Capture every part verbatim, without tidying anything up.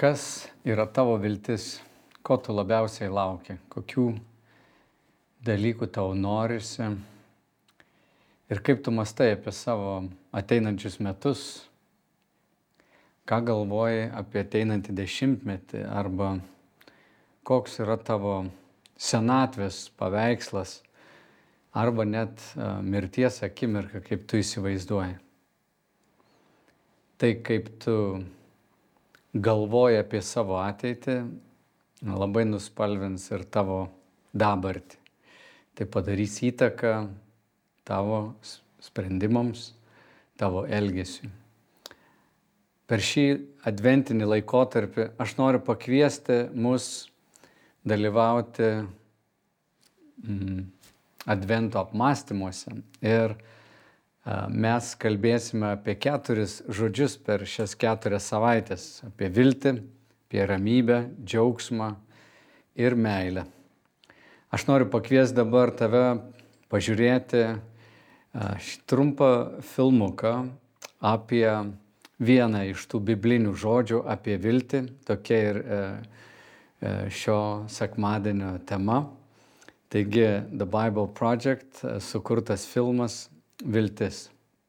Kas yra tavo viltis, ko tu labiausiai lauki, kokių dalykų tau norisi ir kaip tu mastai apie savo ateinančius metus, ką galvoji apie ateinantį dešimtmetį arba koks yra tavo senatvės paveikslas arba net mirties akimirka, kaip tu įsivaizduoji. Tai kaip tu galvoji apie savo ateitį, labai nuspalvins ir tavo dabartį. Tai padarys įtaką tavo sprendimams, tavo elgesiui. Per šį adventinį laikotarpį aš noriu pakviesti mus dalyvauti mm, advento apmąstymuose ir mes kalbėsime apie keturis žodžius per šias keturias savaitės. Apie viltį, apie ramybę, džiaugsmą ir meilę. Aš noriu pakviesti dabar tave pažiūrėti šį trumpą filmuką apie vieną iš tų biblinių žodžių apie viltį. Tokia ir šio sekmadienio tema. Taigi, The Bible Project, sukurtas filmas Viltis.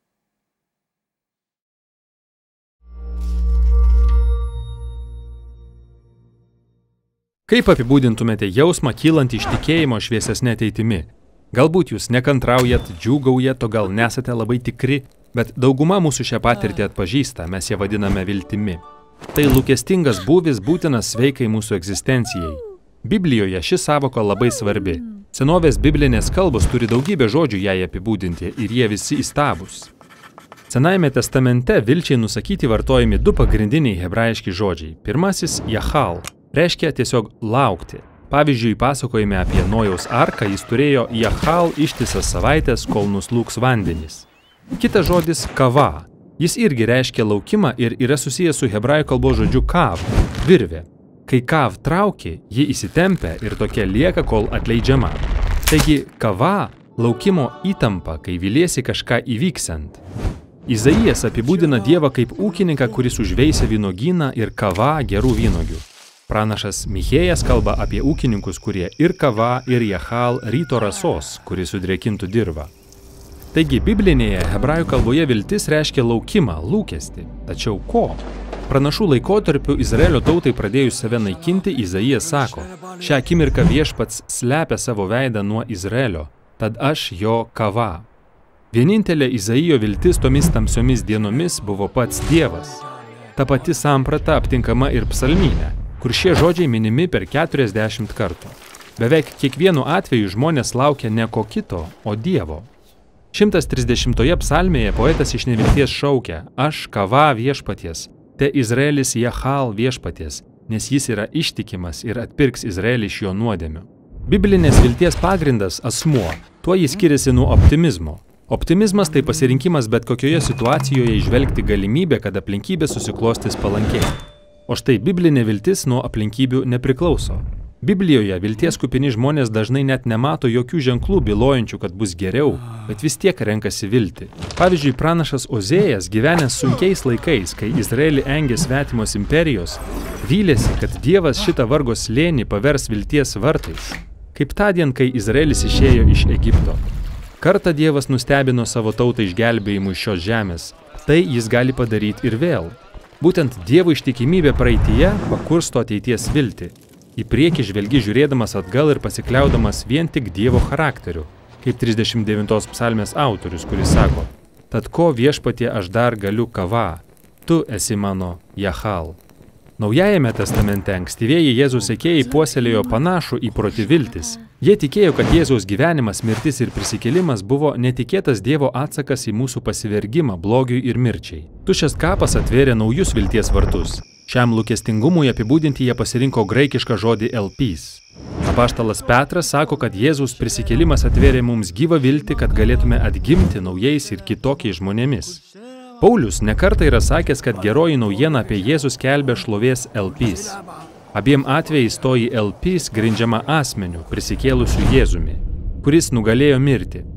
Kaip apibūdintumėte jausmą kylantį iš tikėjimo šviesesne ateitimi? Galbūt jūs nekantraujat, džiūgaujat, o gal nesate labai tikri, bet dauguma mūsų šią patirtį atpažįsta, mes ją vadiname viltimi. Tai lūkestingas būvis būtinas sveikai mūsų egzistencijai. Biblijoje ši sąvoka labai svarbi. Senovės biblinės kalbos turi daugybę žodžių jai apibūdinti ir jie visi įstabūs. Senajame testamente vilčiai nusakyti vartojami du pagrindiniai hebrajiški žodžiai. Pirmasis – jachal, reiškia tiesiog laukti. Pavyzdžiui, pasakojime apie Nojaus arką jis turėjo jachal ištisas savaitės, kol nuslūgs vandenys. Kitas žodis – kava. Jis irgi reiškia laukimą ir yra susijęs su hebrajų kalbos žodžiu kav, virvė. Kai kav trauki, ji įsitempia ir tokia lieka, kol atleidžiama. Taigi, kava – laukimo įtampa, kai viliesi kažką įvyksiant. Izaijas apibūdina Dievą kaip ūkininką, kuris užveisia vynuogyną ir kava gerų vynuogių. Pranašas Michėjas kalba apie ūkininkus, kurie ir kava, ir jachal ryto rasos, kuris sudrėkintų dirvą. Taigi, biblinėje hebrajų kalboje viltis reiškia laukimą, lūkestį. Tačiau ko? Pranašų laikotarpiu Izraelio tautai pradėjus save naikinti, Izaijas sako, šią akimirką viešpats slepia savo veidą nuo Izraelio, tad aš jo kava. Vienintelė Izaijo viltis tomis tamsiomis dienomis buvo pats Dievas. Ta pati samprata aptinkama ir psalmyne, kur šie žodžiai minimi per keturiasdešimt kartų. Beveik kiekvienu atveju žmonės laukia ne ko kito, o Dievo. šimtas trisdešimtoje psalmėje poetas iš nevilties šaukia, aš kava viešpaties. Te Izraelis jachal viešpaties, nes jis yra ištikimas ir atpirks Izraelį iš jo nuodėmių. Biblinės vilties pagrindas – asmuo, tuo jis skiriasi nuo optimizmo. Optimizmas tai pasirinkimas bet kokioje situacijoje įžvelgti galimybę, kad aplinkybės susiklostys palankiai. O štai biblinė viltis nuo aplinkybių nepriklauso. Biblijoje vilties kupini žmonės dažnai net nemato jokių ženklų bylojančių, kad bus geriau, bet vis tiek renkasi viltį. Pavyzdžiui, pranašas Ozėjas, gyvenęs sunkiais laikais, kai Izraelį engė svetimos imperijos, vylėsi, kad Dievas šitą vargo slėnį pavers vilties vartais, kaip tądien, kai Izraelis išėjo iš Egipto. Kartą Dievas nustebino savo tautą išgelbėjimu iš šios žemės, tai jis gali padaryti ir vėl. Būtent Dievo ištikimybė praeityje pakursto ateities viltį. Į priekį žvelgi žiūrėdamas atgal ir pasikliaudamas vien tik Dievo charakteriu, kaip trisdešimt devintos psalmės autorius, kuris sako, tad ko viešpatie aš dar galiu kava, tu esi mano jachal. Naujajame testamente ankstyvieji Jėzaus sekėjai puoselėjo panašų įprotį viltis. Jie tikėjo, kad Jėzaus gyvenimas, mirtis ir prisikėlimas buvo netikėtas Dievo atsakas į mūsų pasivergimą blogiui ir mirčiai. Tuščias kapas atvėrė naujus vilties vartus. Šiam lūkestingumui apibūdinti jie pasirinko graikišką žodį elpys. Apaštalas Petras sako, kad Jėzaus prisikėlimas atvėrė mums gyvą viltį, kad galėtume atgimti naujais ir kitokiais žmonėmis. Paulius nekartą yra sakęs, kad geroji naujiena apie Jėzų skelbia šlovės elpys. Abiem atvejais toji elpys grindžiama asmeniu, prisikėlusiu Jėzumi, kuris nugalėjo mirtį.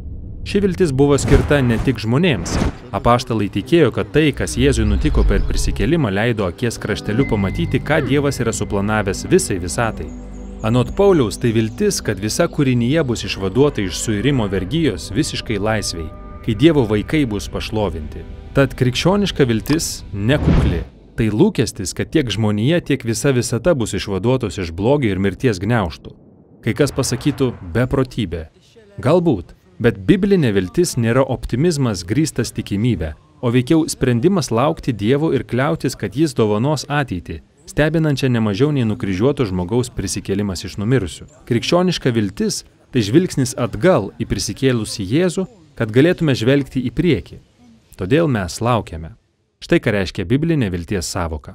Ši viltis buvo skirta ne tik žmonėms. Apaštalai tikėjo, kad tai, kas Jėzui nutiko per prisikėlimą, leido akies krašteliu pamatyti, ką Dievas yra suplanavęs visai visatai. Anot Pauliaus, tai viltis, kad visa kūrinyje bus išvaduota iš suirimo vergijos visiškai laisviai, kai Dievo vaikai bus pašlovinti. Tad krikščioniška viltis nekukli. Tai lūkestis, kad tiek žmonija, tiek visa visata bus išvaduotos iš blogio ir mirties gniaužtų. Kai kas pasakytų beprotybė. Galbūt, bet biblinė viltis nėra optimizmas grįstas tikimybė, o veikiau sprendimas laukti Dievo ir kliautis, kad Jis dovanos ateitį, stebinančią nemažiau nei nukryžiuoto žmogaus prisikėlimas iš numirusių. Krikščioniška viltis – tai žvilgsnis atgal į prisikėlusį Jėzų, kad galėtume žvelgti į priekį. Todėl mes laukiame. Štai ką reiškia biblinė vilties sąvoka.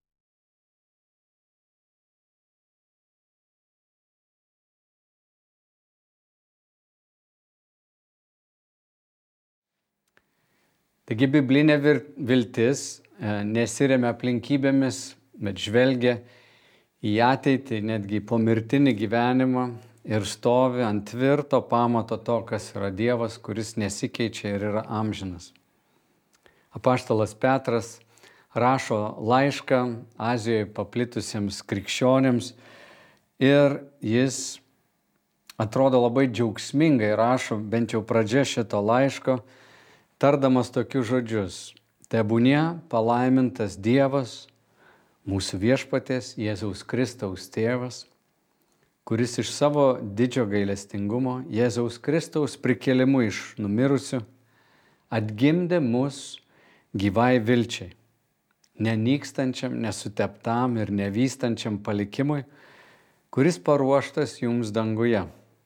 Taigi biblinė viltis nesiremia aplinkybėmis, bet žvelgia į ateitį, netgi į pomirtinį gyvenimą ir stovi ant tvirto pamato to, kas yra Dievas, kuris nesikeičia ir yra amžinas. Apaštalas Petras rašo laišką Azijoje paplitusiems krikščionėms ir jis atrodo labai džiaugsmingai rašo, bent jau pradžia šito laiško, tardamas tokius žodžius: tebūnie palaimintas Dievas, mūsų viešpaties Jėzaus Kristaus tėvas, kuris iš savo didžio gailestingumo Jėzaus Kristaus prikėlimu iš numirusių atgimdė mus gyvai vilčiai, nenykstančiam, nesuteptam ir nevystančiam palikimui, kuris paruoštas jums danguje.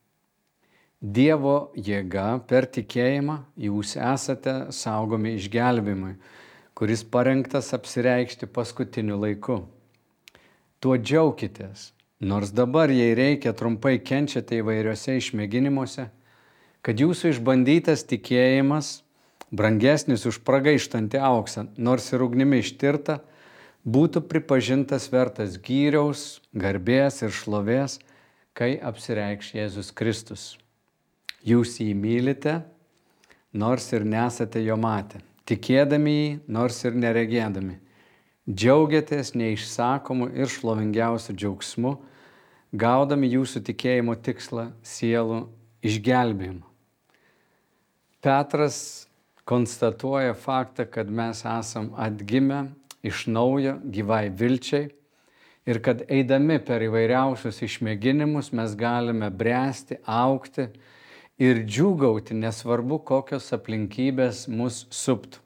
Dievo jėga per tikėjimą jūs esate saugomi išgelbėjimui, kuris parengtas apsireikšti paskutiniu laiku. Tuo džiaukitės, nors dabar, jei reikia, trumpai kenčiate įvairiuose išmėginimuose, kad jūsų išbandytas tikėjimas, brangesnis už pragaištantį auksą, nors ir ugnimi ištirta, būtų pripažintas vertas gyriaus, garbės ir šlovės, kai apsireikš Jėzus Kristus. Jūs jį mylite, nors ir nesate jo matę, tikėdami jį, nors ir neregėdami. Džiaugiatės neišsakomu ir šlovingiausiu džiaugsmu, gaudami jūsų tikėjimo tikslą sielų išgelbėjimą. Petras konstatuoja faktą, kad mes esam atgimę iš naujo gyvai vilčiai ir kad eidami per įvairiausius išmėginimus mes galime bręsti, augti ir džiūgauti, nesvarbu, kokios aplinkybės mus suptų.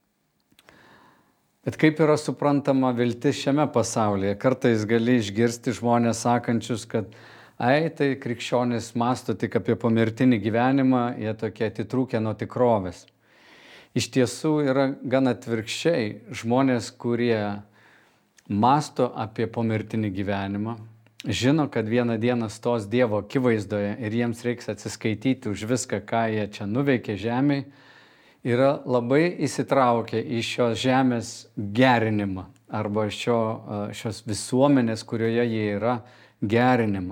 Bet kaip yra suprantama viltis šiame pasaulyje? Kartais gali išgirsti žmonės sakančius, kad ai, tai krikščionys mąsto tik apie pomirtinį gyvenimą, jie tokie atitrūkę nuo tikrovės. Iš tiesų yra gan atvirkščiai. Žmonės, kurie mąsto apie pomirtinį gyvenimą, žino, kad vieną dieną stos Dievo akivaizdoje ir jiems reiks atsiskaityti už viską, ką jie čia nuveikė žemėje, yra labai įsitraukę į šios žemės gerinimą arba šio, šios visuomenės, kurioje jie yra, gerinimą.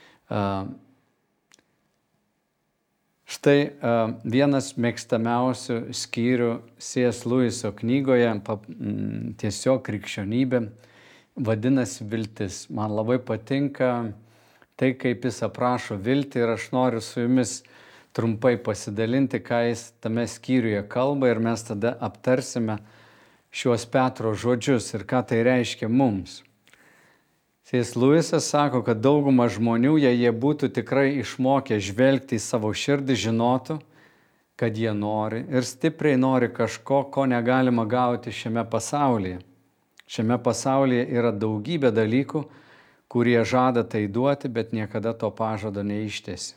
Štai vienas mėgstamiausių skyrių C S Lewiso knygoje Tiesiog krikščionybė vadinasi viltis. Man labai patinka tai, kaip jis aprašo viltį ir aš noriu su jumis trumpai pasidalinti, ką jis tame skyriuje kalba ir mes tada aptarsime šiuos Petro žodžius ir ką tai reiškia mums. C S Lewisas sako, kad dauguma žmonių, jei jie būtų tikrai išmokę žvelgti į savo širdį, žinotų, kad jie nori ir stipriai nori kažko, ko negalima gauti šiame pasaulyje. Šiame pasaulyje yra daugybė dalykų, kurie žada tai duoti, bet niekada to pažado neištesi.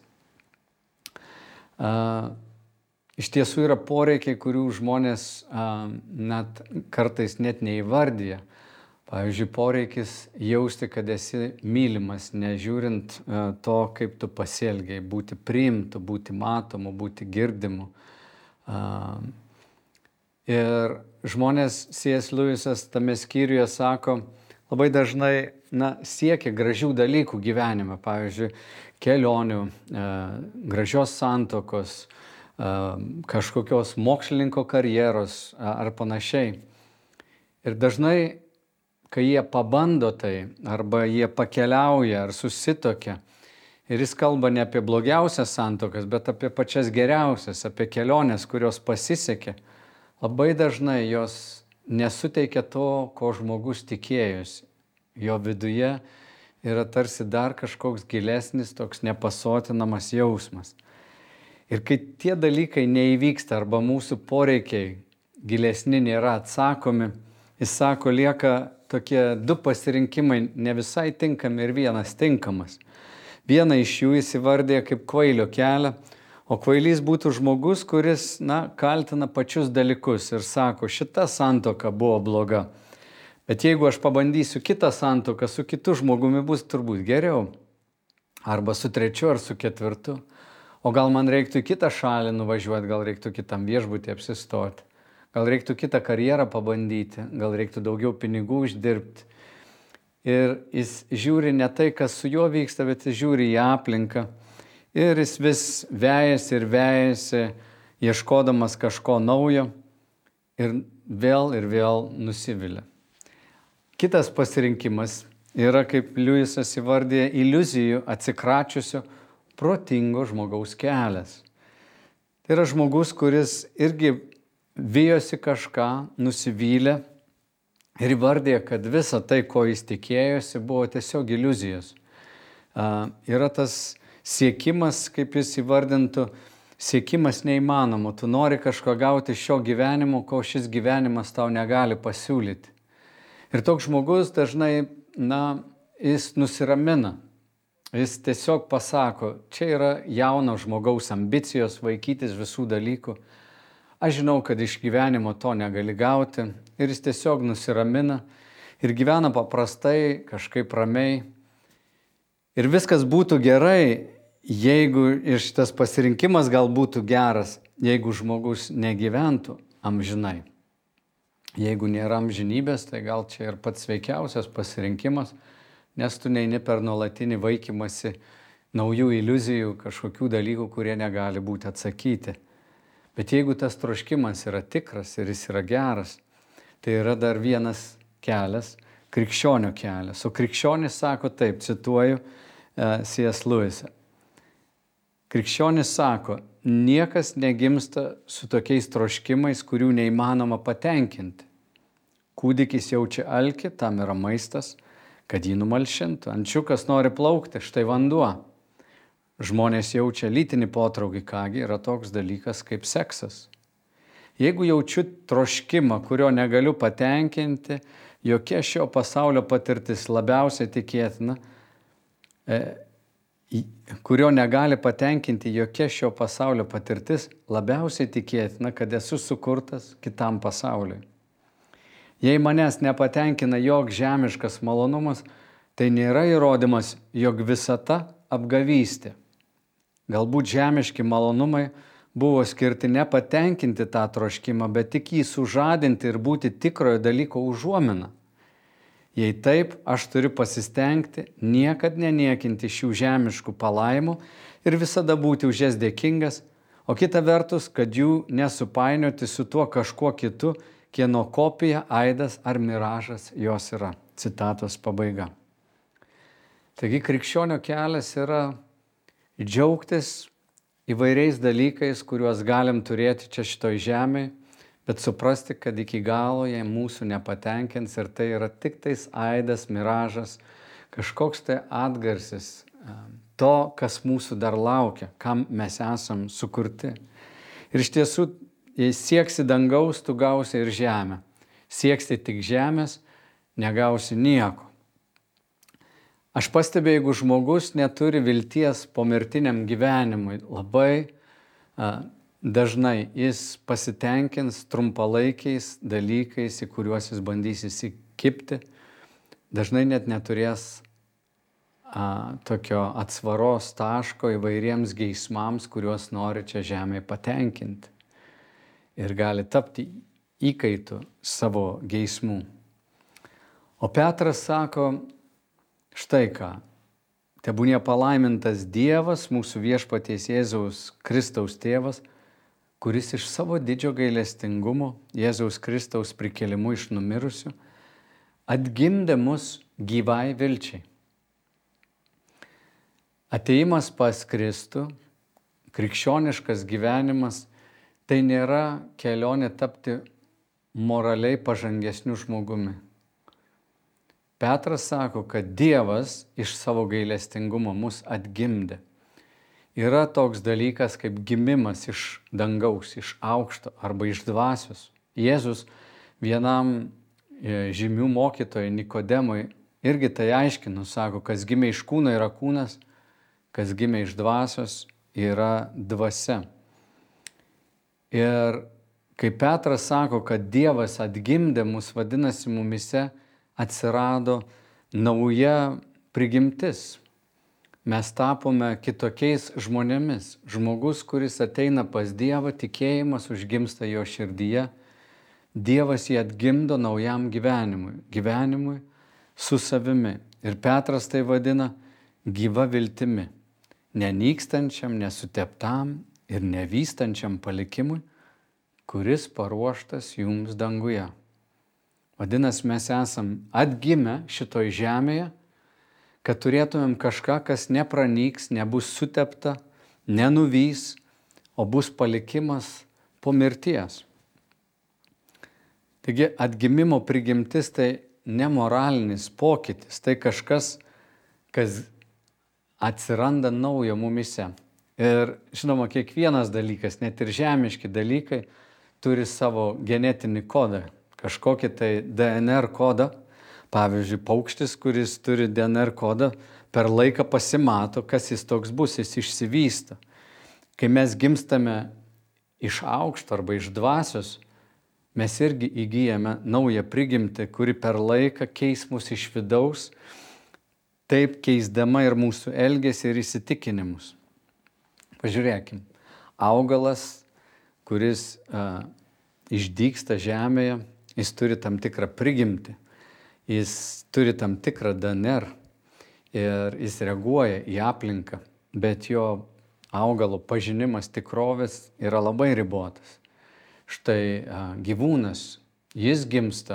Uh, iš tiesų yra poreikiai, kurių žmonės uh, net kartais net neįvardyja. Pavyzdžiui, poreikis jausti, kad esi mylimas, nežiūrint uh, to, kaip tu pasielgiai, būti priimtu, būti matomu, būti girdimu. Uh, ir žmonės, C S Lewisas tame skyriuje sako, labai dažnai na, siekia gražių dalykų gyvenime, pavyzdžiui, kelionių, uh, gražios santokos, kažkokios mokslininko karjeros ar panašiai. Ir dažnai, kai jie pabando tai, arba jie pakeliauja ar susitokia, ir jis kalba ne apie blogiausias santuokas, bet apie pačias geriausias, apie keliones, kurios pasisekė, labai dažnai jos nesuteikia to, ko žmogus tikėjosi. Jo viduje yra tarsi dar kažkoks gilesnis, toks nepasotinamas jausmas. Ir kai tie dalykai neįvyksta arba mūsų poreikiai gilesni nėra atsakomi, jis sako, lieka tokie du pasirinkimai ne visai tinkami ir vienas tinkamas. Vieną iš jų jis įvardė kaip kvailio kelią, o kvailys būtų žmogus, kuris, na, kaltina pačius dalykus ir sako, šita santuoka buvo bloga. Bet jeigu aš pabandysiu kitą santuoką, su kitu žmogumi bus turbūt geriau. Arba su trečiu ar su ketvirtu. O gal man reiktų į kitą šalį nuvažiuoti, gal reiktų kitam viešbutį apsistoti. Gal reiktų kitą karjerą pabandyti, gal reiktų daugiau pinigų uždirbti. Ir jis žiūri ne tai, kas su juo vyksta, bet jis žiūri į aplinką. Ir jis vis vejasi ir vejasi, ieškodamas kažko naujo ir vėl ir vėl nusivilia. Kitas pasirinkimas yra, kaip Liujisas įvardė, iliuzijų atsikračiusio protingo žmogaus kelias. Tai yra žmogus, kuris irgi vijosi kažką, nusivylė ir įvardė, kad visa tai, ko jis tikėjosi, buvo tiesiog iliuzijos. Uh, yra tas siekimas, kaip jis įvardintų, siekimas neįmanomo. Tu nori kažko gauti šio gyvenimo, ko šis gyvenimas tau negali pasiūlyti. Ir toks žmogus dažnai, na, jis nusiramina. Jis tiesiog pasako, čia yra jauno žmogaus ambicijos vaikytis visų dalykų. Aš žinau, kad iš gyvenimo to negali gauti. Ir jis tiesiog nusiramina ir gyvena paprastai, kažkaip ramiai. Ir viskas būtų gerai, jeigu ir šitas pasirinkimas gal būtų geras, jeigu žmogus negyventų amžinai. Jeigu nėra amžinybės, tai gal čia ir pats sveikiausias pasirinkimas, nes tu neini per nuolatinį vaikymasi naujų iliuzijų, kažkokių dalykų, kurie negali būti atsakyti. Bet jeigu tas troškimas yra tikras ir jis yra geras, tai yra dar vienas kelias, krikščionio kelias. O krikščionis sako taip, cituoju uh, C S Lewisą. Krikščionis sako, niekas negimsta su tokiais troškimais, kurių neįmanoma patenkinti. Kūdikis jaučia alkį, tam yra maistas, kad jį numalšintų. Ančiukas nori plaukti, štai vanduo. Žmonės jaučia lytinį potraukį, kągi yra toks dalykas kaip seksas. Jeigu jaučiu troškimą, kurio negaliu patenkinti, jokia šio pasaulio patirtis labiausiai tikėtina, e, kurio negali patenkinti jokia šio pasaulio patirtis, labiausiai tikėtina, kad esu sukurtas kitam pasauliui. Jei manęs nepatenkina joks žemiškas malonumas, tai nėra įrodymas, jog visata apgavystė. Galbūt žemiški malonumai buvo skirti nepatenkinti tą troškimą, bet tik jį sužadinti ir būti tikrojo dalyko užuomina. Jei taip, aš turiu pasistengti, niekad neniekinti šių žemiškų palaimų ir visada būti už jas dėkingas, o kita vertus, kad jų nesupainioti su tuo kažkuo kitu, kieno kopija, aidas ar miražas jos yra. Citatos pabaiga. Taigi krikščionio kelias yra džiaugtis įvairiais dalykais, kuriuos galim turėti čia šitoj žemėje, bet suprasti, kad iki galo jie mūsų nepatenkins ir tai yra tik tais aidas, miražas, kažkoks tai atgarsis to, kas mūsų dar laukia, kam mes esam sukurti. Ir iš tiesų, jei sieksi dangaus, tu gausi ir žemę. Sieksi tik žemės, negausi nieko. Aš pastebėjau, jeigu žmogus neturi vilties pomirtiniam gyvenimui, labai a, dažnai jis pasitenkins trumpalaikiais dalykais, į kuriuos jis bandys įsikibti, dažnai net neturės a, tokio atsvaros taško įvairiems geismams, kuriuos nori čia žemėje patenkinti. Ir gali tapti įkaitu savo geismų. O Petras sako, štai ką, tebūnie palaimintas Dievas, mūsų viešpaties Jėzaus Kristaus tėvas, kuris iš savo didžio gailestingumo Jėzaus Kristaus prikėlimu iš numirusių atgimdė mus gyvai vilčiai. Atėjimas pas Kristų, krikščioniškas gyvenimas, tai nėra kelionė tapti moraliai pažangesniu žmogumi. Petras sako, kad Dievas iš savo gailestingumo mus atgimdė. Yra toks dalykas kaip gimimas iš dangaus, iš aukšto arba iš dvasios. Jėzus vienam žymių mokytojui Nikodemui irgi tai aiškino, sako, kas gimė iš kūno yra kūnas, kas gimė iš dvasios yra dvasia. Ir kai Petras sako, kad Dievas atgimdė mus, vadinasi, mumise atsirado nauja prigimtis. Mes tapome kitokiais žmonėmis. Žmogus, kuris ateina pas Dievą, tikėjimas užgimsta jo širdyje. Dievas jį atgimdo naujam gyvenimui, gyvenimui su savimi. Ir Petras tai vadina gyva viltimi, nenykstančiam, nesuteptam ir nevystančiam palikimui, kuris paruoštas jums danguje. Vadinasi, mes esam atgimę šitoj žemėje, kad turėtumėm kažką, kas nepranyks, nebus sutepta, nenuvys, o bus palikimas po mirties. Taigi atgimimo prigimtis tai nemoralinis pokytis, tai kažkas, kas atsiranda naujo mumise. Ir žinoma, kiekvienas dalykas, net ir žemiški dalykai, turi savo genetinį kodą, kažkokį tai D N R kodą. Pavyzdžiui, paukštis, kuris turi D N R kodą, per laiką pasimato, kas jis toks bus, jis išsivysto. Kai mes gimstame iš aukšto arba iš dvasios, mes irgi įgyjame naują prigimtį, kuri per laiką keis mus iš vidaus, taip keisdama ir mūsų elgesį ir įsitikinimus. Pažiūrėkim, augalas, kuris uh, išdygsta žemėje, jis turi tam tikrą prigimtį. Jis turi tam tikrą D N R ir jis reaguoja į aplinką, bet jo augalo pažinimas tikrovės yra labai ribotas. Štai a, gyvūnas, jis gimsta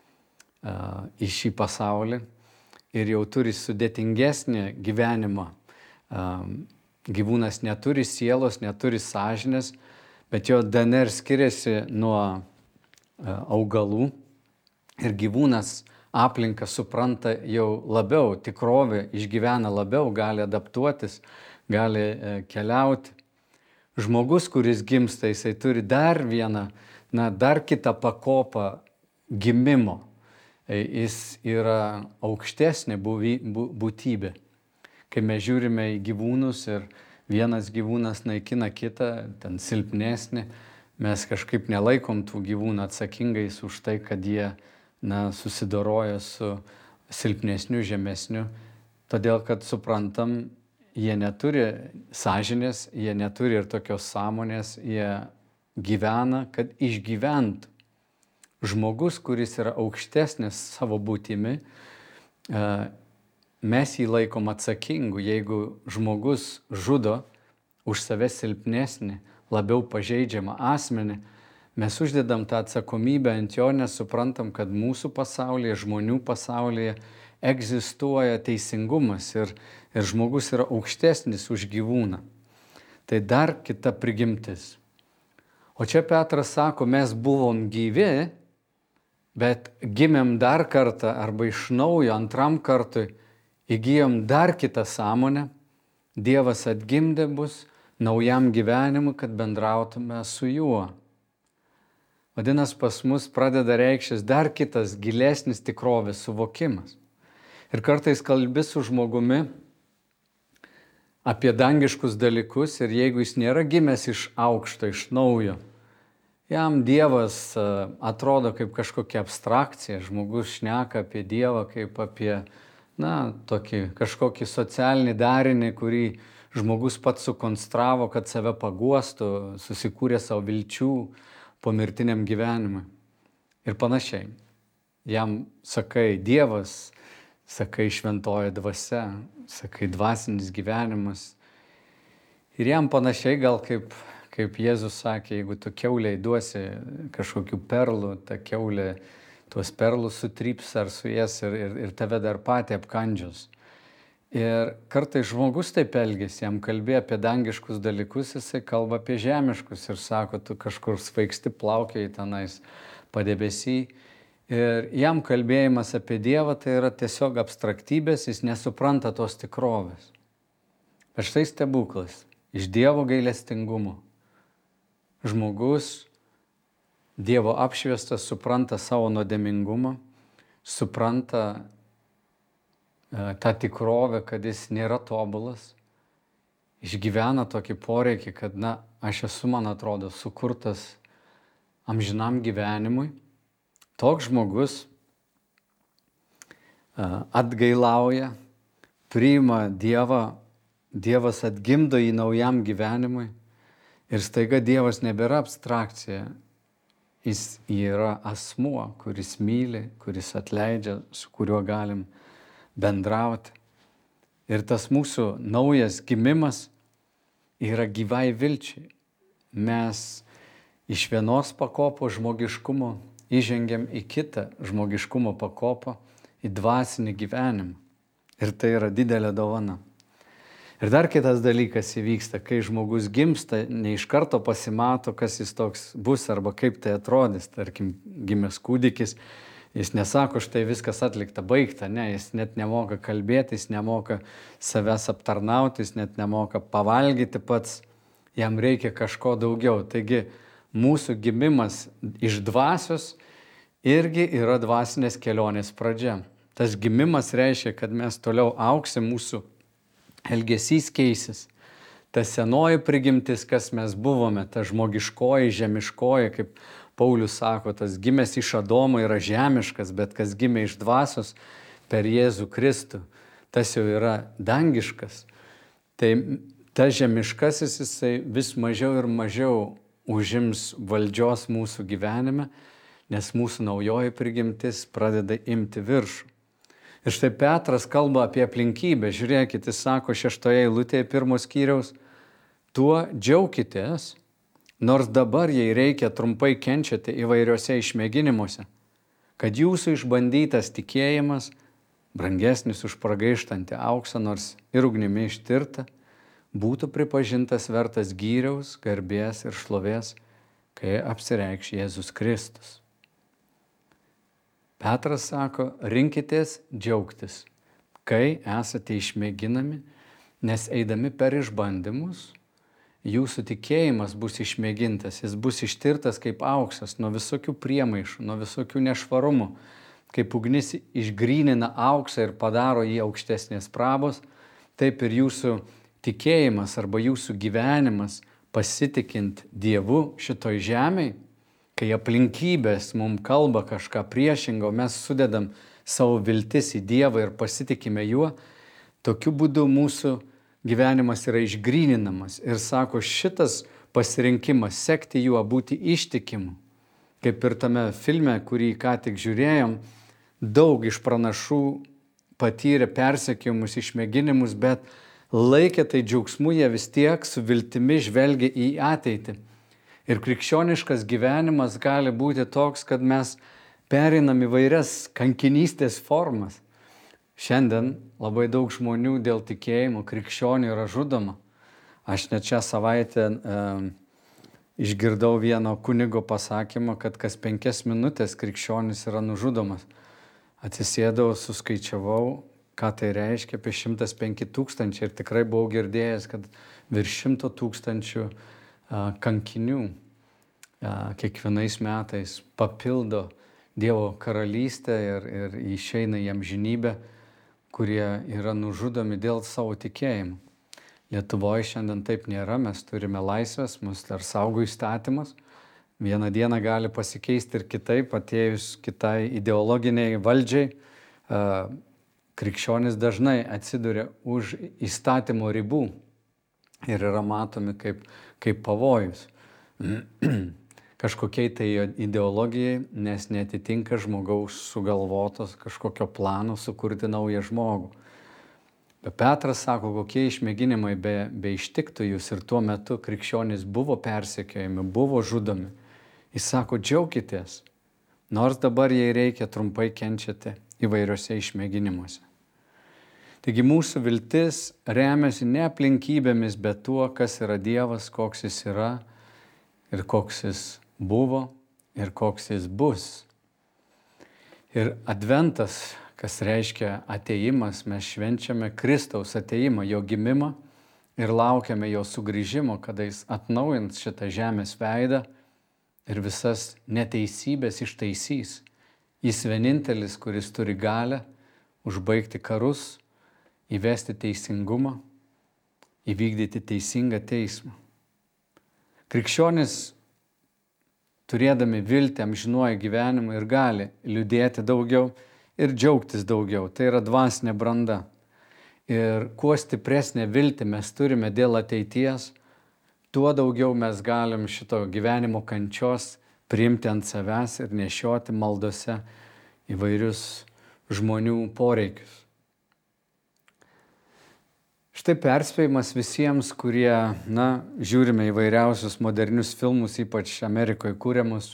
a, į šį pasaulį ir jau turi sudėtingesnį gyvenimą. A, gyvūnas neturi sielos, neturi sąžinės, bet jo D N R skiriasi nuo a, augalų ir gyvūnas aplinką supranta jau labiau, tikrovė išgyvena labiau, gali adaptuotis, gali keliauti. Žmogus, kuris gimsta, jisai turi dar vieną, na, dar kitą pakopą gimimo. Jis yra aukštesnė būtybė. Kai mes žiūrime į gyvūnus ir vienas gyvūnas naikina kitą, ten silpnesnį, mes kažkaip nelaikom tų gyvūnų atsakingais už tai, kad jie na, susidoroja su silpnesniu, žemesniu, todėl kad suprantam, jie neturi sąžinės, jie neturi ir tokios sąmonės, jie gyvena, kad išgyventų. Žmogus, kuris yra aukštesnis savo būtimi, mes jį laikom atsakingu. Jeigu žmogus žudo už save silpnesnį, labiau pažeidžiamą asmenį, mes uždedam tą atsakomybę ant jo, nes suprantam, kad mūsų pasaulyje, žmonių pasaulyje egzistuoja teisingumas ir, ir žmogus yra aukštesnis už gyvūną. Tai dar kita prigimtis. O čia Petras sako, mes buvom gyvi, bet gimėm dar kartą arba iš naujo antram kartui įgyjom dar kitą sąmonę. Dievas atgimdė bus naujam gyvenimui, kad bendrautume su juo. Vadinasi, pas mus pradeda reikštis dar kitas gilesnis tikrovės suvokimas. Ir kartais kalbi su žmogumi apie dangiškus dalykus ir jeigu jis nėra gimęs iš aukšto, iš naujo, jam Dievas atrodo kaip kažkokia abstrakcija. Žmogus šneka apie Dievą kaip apie, na, tokį kažkokį socialinį darinį, kurį žmogus pats sukonstravo, kad save paguostų, susikūrė savo vilčių pomirtiniam gyvenimui ir panašiai. Jam sakai Dievas, sakai šventoji dvasia, sakai dvasinis gyvenimas. Ir jam panašiai gal kaip kaip Jėzus sakė, jeigu tu kiauliai duosi kažkokių perlų, ta kiaulė tuos perlus sutryps ar suės ir, ir, ir tave dar patį apkandžios. Ir kartais žmogus taip elgesi, jam kalbė apie dangiškus dalykus, jisai kalba apie žemiškus ir sako, tu kažkur svaigsti plaukiai tenais padebesy. Ir jam kalbėjimas apie Dievą tai yra tiesiog abstraktybės, jis nesupranta tos tikrovės. Bet štai stebuklas. Iš Dievo gailestingumo žmogus, Dievo apšviestas, supranta savo nuodėmingumą, supranta e, tą tikrovę, kad jis nėra tobulas, išgyvena tokį poreikį, kad, na, aš esu, man atrodo, sukurtas amžinam gyvenimui. Toks žmogus e, atgailauja, priima Dievą, Dievas atgimdo jį naujam gyvenimui ir staiga Dievas nebėra abstrakcija, jis yra asmuo, kuris myli, kuris atleidžia, su kuriuo galim bendrauti. Ir tas mūsų naujas gimimas yra gyvai vilčiai. Mes iš vienos pakopos žmogiškumo įžengiam į kitą žmogiškumo pakopą, į dvasinį gyvenimą. Ir tai yra didelė dovana. Ir dar kitas dalykas įvyksta, kai žmogus gimsta, ne iš karto pasimato, kas jis toks bus arba kaip tai atrodys. Tarkim, gimęs kūdikis, jis nesako, štai viskas atlikta, baigta, ne, jis net nemoka kalbėti, jis nemoka savęs aptarnauti, jis net nemoka pavalgyti pats, jam reikia kažko daugiau. Taigi mūsų gimimas iš dvasios irgi yra dvasinės kelionės pradžia. Tas gimimas reiškia, kad mes toliau augsim, mūsų elgesys keisis. Ta senoji prigimtis, kas mes buvome, ta žmogiškoji, žemiškoji, kaip Paulius sako, tas gimęs iš Adomo yra žemiškas, bet kas gimė iš dvasios per Jėzų Kristų, tas jau yra dangiškas. Tai ta žemiškasis jisai vis mažiau ir mažiau užims valdžios mūsų gyvenime, nes mūsų naujoji prigimtis pradeda imti viršų. Ir štai Petras kalba apie aplinkybę. Žiūrėkit, jis sako šeštoje eilutėje pirmos skyriaus, tuo džiaukitės, nors dabar jai reikia trumpai kenčiate įvairiuose išmėginimuose, kad jūsų išbandytas tikėjimas, brangesnis už pragaištantį auksą, nors ir ugnimi ištirta, būtų pripažintas vertas gyriaus, garbės ir šlovės, kai apsireikš Jėzus Kristus. Petras sako, rinkitės džiaugtis, kai esate išmėginami, nes eidami per išbandymus, jūsų tikėjimas bus išmėgintas, jis bus ištirtas kaip auksas nuo visokių priemaišų, nuo visokių nešvarumų, kaip ugnis išgrynina auksą ir padaro jį aukštesnės prabos, taip ir jūsų tikėjimas arba jūsų gyvenimas pasitikint Dievu šitoj žemėj, kai aplinkybės mums kalba kažką priešingo, mes sudedam savo viltis į Dievą ir pasitikime juo, tokiu būdu mūsų gyvenimas yra išgryninamas. Ir sako, šitas pasirinkimas, sekti juo, būti ištikimu. Kaip ir tame filme, kurį ką tik žiūrėjom, daug iš pranašų patyrė persekiojimus, išmėginimus, bet laikė tai džiaugsmu, jie vis tiek su viltimi žvelgia į ateitį. Ir krikščioniškas gyvenimas gali būti toks, kad mes pereinam įvairias kankinystės formas. Šiandien labai daug žmonių dėl tikėjimo krikščionių yra žudoma. Aš net šią savaitę e, išgirdau vieno kunigo pasakymą, kad kas penkias minutės krikščionis yra nužudomas. Atsisėdau, suskaičiavau, ką tai reiškia, apie šimtas penki tūkstančiai ir tikrai buvau girdėjęs, kad virš šimto tūkstančių kankinių kiekvienais metais papildo Dievo karalystę ir, ir išeina į amžinybę, kurie yra nužudomi dėl savo tikėjimo. Lietuvoje šiandien taip nėra, mes turime laisvės, mus dar saugo įstatymas. Vieną dieną gali pasikeisti ir kitaip, atėjus kitai ideologiniai valdžiai. Krikščionys dažnai atsiduria už įstatymo ribų ir yra matomi kaip, kaip pavojus kažkokiai tai ideologijai, nes netitinka žmogaus sugalvotos kažkokio plano sukurti naują žmogų. Bet Petras sako, kokie išmėginimai be, be ištiktų jūs, ir tuo metu krikščionys buvo persekiojami, buvo žudomi. Jis sako, džiaukitės, nors dabar jai reikia trumpai kenčiate įvairiose išmėginimuose. Taigi mūsų viltis remiasi ne aplinkybėmis, bet tuo, kas yra Dievas, koks jis yra ir koks jis buvo ir koks jis bus. Ir adventas, kas reiškia atėjimas, mes švenčiame Kristaus atėjimą, jo gimimą ir laukiame jo sugrįžimo, kada jis atnaujins šitą žemės veidą ir visas neteisybės ištaisys. Jis vienintelis, kuris turi galią užbaigti karus, įvesti teisingumą, įvykdyti teisingą teismą. Krikščionys, turėdami viltį amžinuoju gyvenimu, ir gali liūdėti daugiau ir džiaugtis daugiau. Tai yra dvasinė branda. Ir kuo stipresnė viltį mes turime dėl ateities, tuo daugiau mes galim šito gyvenimo kančios priimti ant savęs ir nešioti maldose įvairius žmonių poreikius. Štai perspėjimas visiems, kurie, na, žiūrime įvairiausius modernius filmus, ypač Amerikoje kūriamus,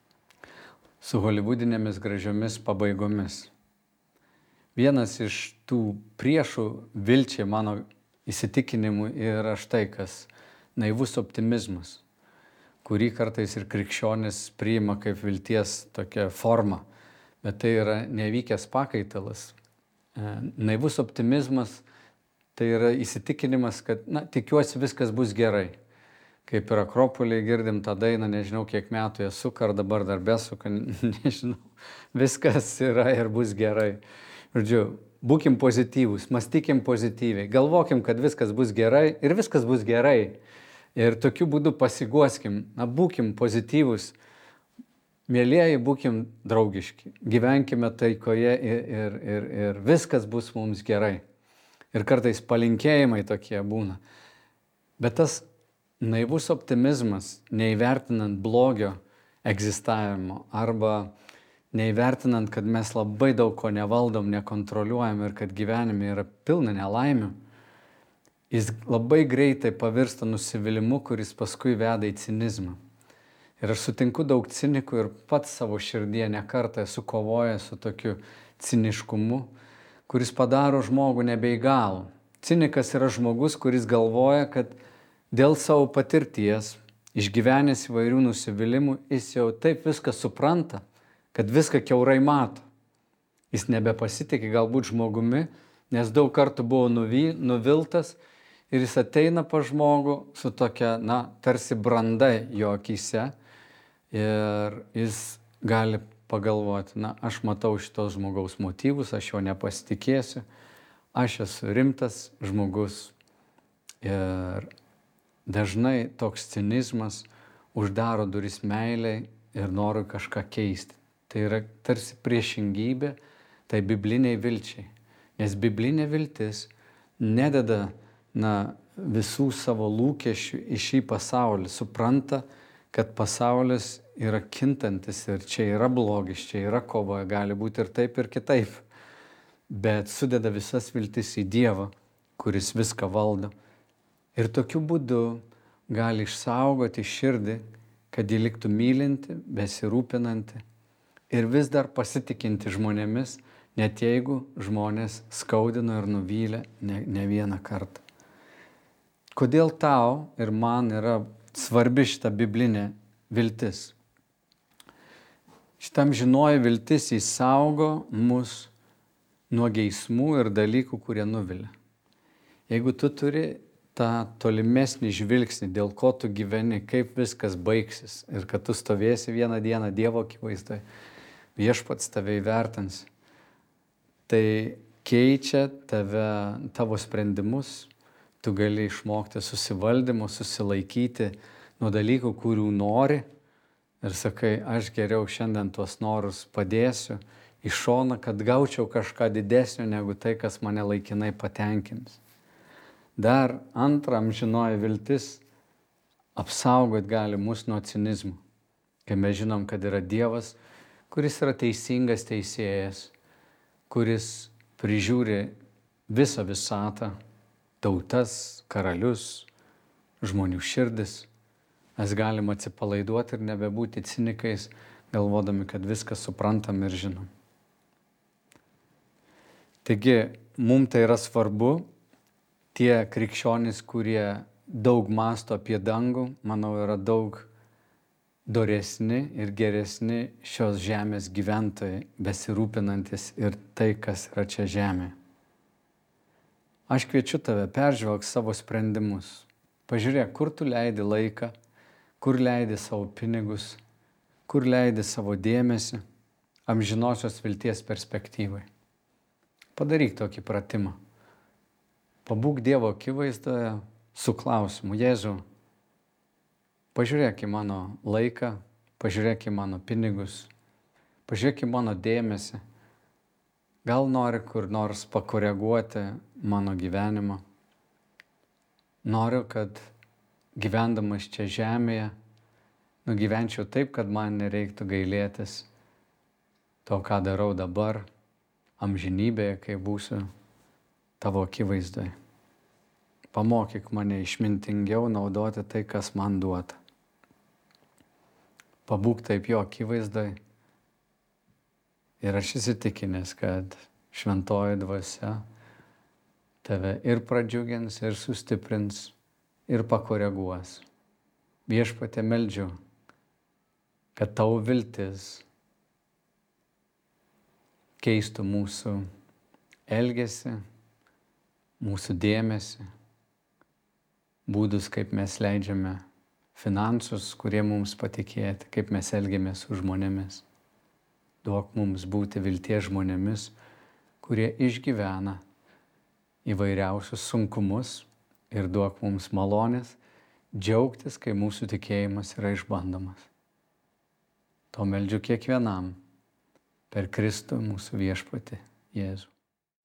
su holivudinėmis gražiomis pabaigomis. Vienas iš tų priešų vilčiai mano įsitikinimų yra štai kas – naivus optimizmas, kurį kartais ir krikščionis priima kaip vilties tokia forma, bet tai yra nevykęs pakaitalas. Naivus optimizmas tai yra įsitikinimas, kad, na, tikiuosi viskas bus gerai. Kaip ir Akropolyje girdim tą dainą, nežinau, kiek metų esu, ar dabar dar besuka, nežinau, viskas yra ir bus gerai. Žodžiu, būkim pozityvūs, mąstykim pozityviai, galvokim, kad viskas bus gerai ir viskas bus gerai. Ir tokiu būdu pasiguoskim, na, būkim pozityvūs, mėlieji, būkim draugiški, gyvenkime taikoje ir, ir, ir, ir viskas bus mums gerai. Ir kartais palinkėjimai tokie būna. Bet tas naivus optimizmas, neįvertinant blogio egzistavimo arba neįvertinant, kad mes labai daug ko nevaldom, nekontroliuojam ir kad gyvenime yra pilna nelaimių, jis labai greitai pavirsta nusivylimu, kuris paskui veda į cinizmą. Ir aš sutinku daug cinikų ir pats savo širdyje nekartą esu kovojęs su tokiu ciniškumu, kuris padaro žmogų nebeįgalų. Cinikas yra žmogus, kuris galvoja, kad dėl savo patirties, išgyvenęs įvairių nusivylimų, jis jau taip viską supranta, kad viską kiaurai mato. Jis nebepasitikė galbūt žmogumi, nes daug kartų buvo nuvy, nuviltas ir jis ateina pa žmogų su tokia, na, tarsi branda jo akyse ir jis gali pagalvoti, na, aš matau šitos žmogaus motyvus, aš jo nepasitikėsiu, aš esu rimtas žmogus. Ir dažnai toks cinizmas uždaro duris meiliai ir nori kažką keisti. Tai yra tarsi priešingybė tai bibliniai vilčiai. Nes biblinė viltis nededa, na, visų savo lūkesčių į šį pasaulį. Supranta, kad pasaulis yra kintantis ir čia yra blogis, čia yra kova, gali būti ir taip ir kitaip. Bet sudeda visas viltis į Dievą, kuris viską valdo. Ir tokiu būdu gali išsaugoti širdį, kad ji liktų mylinti, besirūpinanti ir vis dar pasitikinti žmonėmis, net jeigu žmonės skaudino ir nuvylė ne, ne vieną kartą. Kodėl tau ir man yra svarbi šita biblinė viltis? Šitam žinoji viltis įsaugo mus nuo geismų ir dalykų, kurie nuvilia. Jeigu tu turi tą tolimesnį žvilgsnį, dėl ko tu gyveni, kaip viskas baigsis ir kad tu stovėsi vieną dieną Dievo akivaizdoje, viešpats tave įvertins, tai keičia tave, tavo sprendimus, tu gali išmokti susivaldymo, susilaikyti nuo dalykų, kurių nori ir sakai, aš geriau šiandien tuos norus padėsiu į šoną, kad gaučiau kažką didesnio negu tai, kas mane laikinai patenkins. Dar antra amžinoji viltis apsaugot gali mus nuo cinizmo, kai mes žinom, kad yra Dievas, kuris yra teisingas teisėjas, kuris prižiūri visą visatą, tautas, karalius, žmonių širdis. Mes galim atsipalaiduoti ir nebebūti cinikais, galvodami, kad viską suprantam ir žinom. Taigi, mums tai yra svarbu, tie krikščionys, kurie daug masto apie dangų, manau, yra daug doresni ir geresni šios žemės gyventojai, besirūpinantis ir tai, kas yra čia žemė. Aš kviečiu tave, peržvelk savo sprendimus. Pažiūrėk, kur tu leidi laiką, kur leidi savo pinigus, kur leidi savo dėmesį amžinosios vilties perspektyvai. Padaryk tokį pratimą. Pabūk Dievo akivaizdoje su klausimu: Jėzau, pažiūrėk į mano laiką, pažiūrėk į mano pinigus, pažiūrėk į mano dėmesį. Gal nori kur nors pakoreguoti mano gyvenimą. Noriu, kad gyvendamas čia žemėje nugyvenčiau taip, kad man nereiktų gailėtis to, ką darau dabar, amžinybėje, kai būsiu tavo akivaizdoje. Pamokyk mane išmintingiau naudoti tai, kas man duota. Pabūk taip jo akivaizdoje. Ir aš įsitikinęs, kad šventoji dvasia tave ir pradžiugins, ir sustiprins, ir pakoreguos. Viešpatie, meldžiu, kad tavo viltis keistų mūsų elgesį, mūsų dėmesį, būdus, kaip mes leidžiame finansus, kurie mums patikėti, kaip mes elgiamės su žmonėmis. Duok mums būti vilties žmonėmis, kurie išgyvena įvairiausius sunkumus, ir duok mums malonės džiaugtis, kai mūsų tikėjimas yra išbandomas. To meldžiu kiekvienam per Kristų mūsų viešpatį Jėzų.